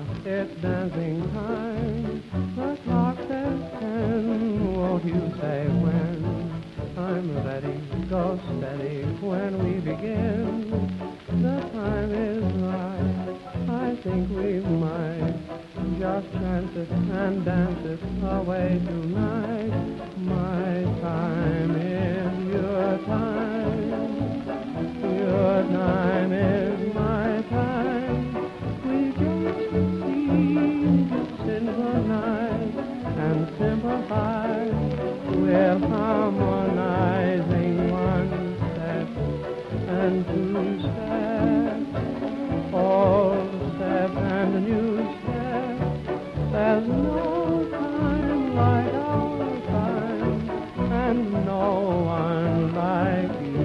It's dancing time. The clock says 10. Won't you say when? I'm ready. Go steady when we begin. The time is right. I think we might just chance it and dance it away tonight. My time is your time. Your time is my time. We just seem to synchronize and sympathize. We're harmonizing one step and two steps, old step and new step. There's no time like our time, and no one like you.